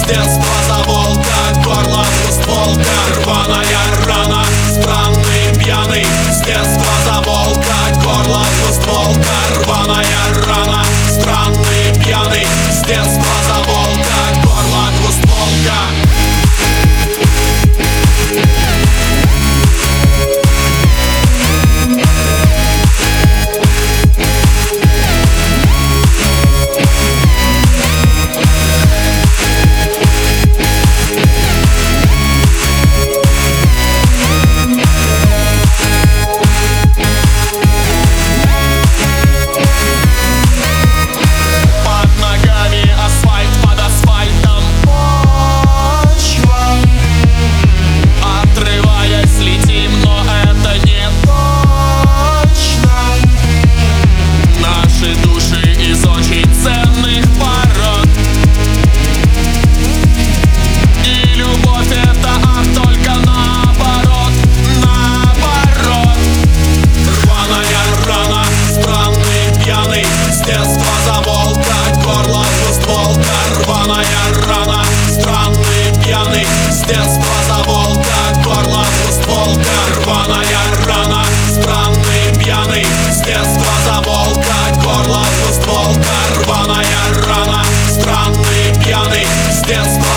С детства заволка, горло двустволка, рваная рана, странный пьяный. С детства заволка, горло двустволка, рваная рана, странный пьяный. С детства заволка, горло двустволка. С детства заволка, горло двустволка, рваная рана, странный пьяный. С детства заволка, горло двустволка, рваная рана, странный пьяный. С детства